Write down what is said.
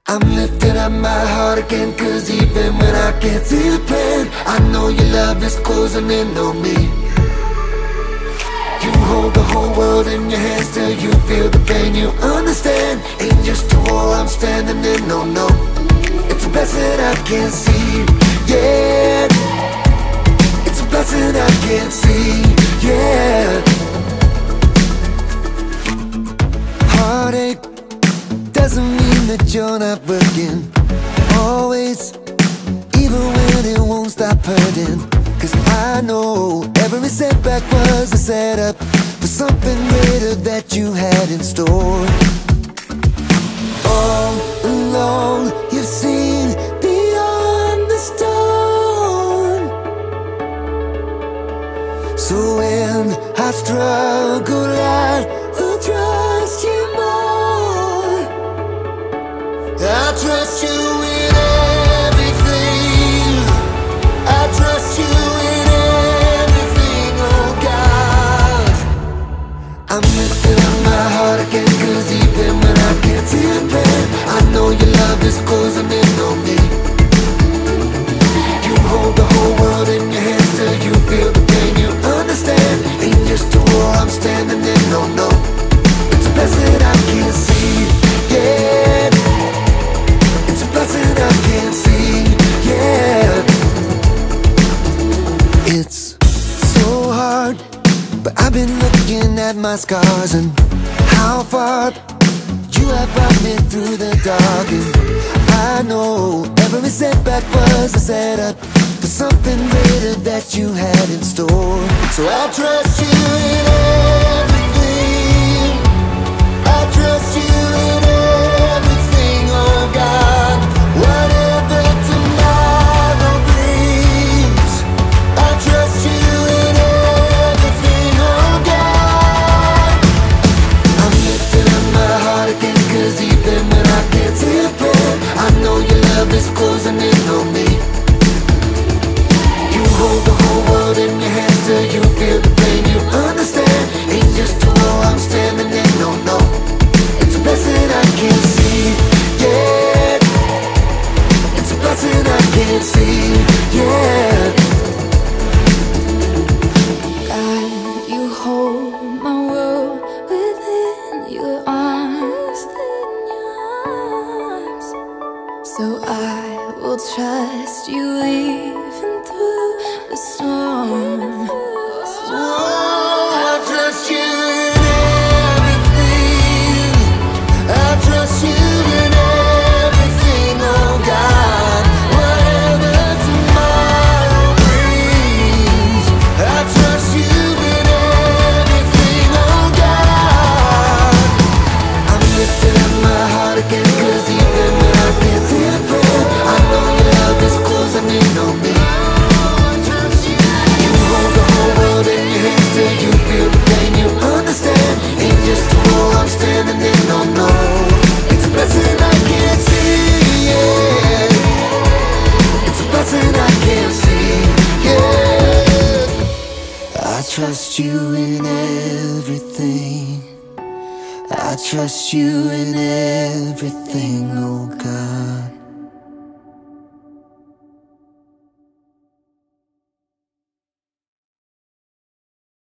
I'm lifting up my heart again, 'cause even when I can't see the plan, I know your love is closing in on me. You hold the whole world in your hands till you feel the pain, you understand. Ain't just a wall I'm standing in, no, no. It's a blessing I can't see, yeah. It's a blessing I can't see, yeah. Heartache doesn't mean that you're not working always, even when it won't stop hurting. 'Cause I know every setback was a setup for something greater that you had in store. All along you've seen beyond the storm. So when I struggle, I will trust you more. I trust you in everything. I trust you in everything, oh God. I'm lifting up my heart again, 'cause even when I can't see the plan, I know your love is closing in on me. You hold the whole world in your hands till you feel the pain, you understand. Ain't just a wall I'm standing in, no, no. It's a blessing I can't see, yeah. It's a blessing I can't see, yeah. It's so hard, but I've been looking at my scars and how far you have brought me through the dark. And I know every setback was a setup for something greater that you had in store. So I trust you in everything. I trust you in everything, oh God. Whatever tomorrow brings, I trust you in everything, oh God. I'm lifting up my heart again, 'cause even when I can't see the plan, I know your love is closing in on me. You hold the whole world in your hands till you feel the pain, you understand. Ain't just a wall I'm standing in, no, no. It's a blessing I can't see, yeah. It's a blessing I can't see, yeah. God, you hold my world within your arms. So I will trust you even through the storm. Oh, I trust you in everything. I trust you in everything, oh God. Whatever tomorrow brings, I trust you in everything, oh God. I'm lifting up my heart again, 'cause even when I can't see the plan, I know your love is closing in on me. You hold the whole world in your hands till you feel the pain, you understand. Ain't just a wall I'm standing in, no, no. It's a blessing I can't see, yeah. It's a blessing I can't see, yeah. I trust you in everything. I trust you in everything, oh God.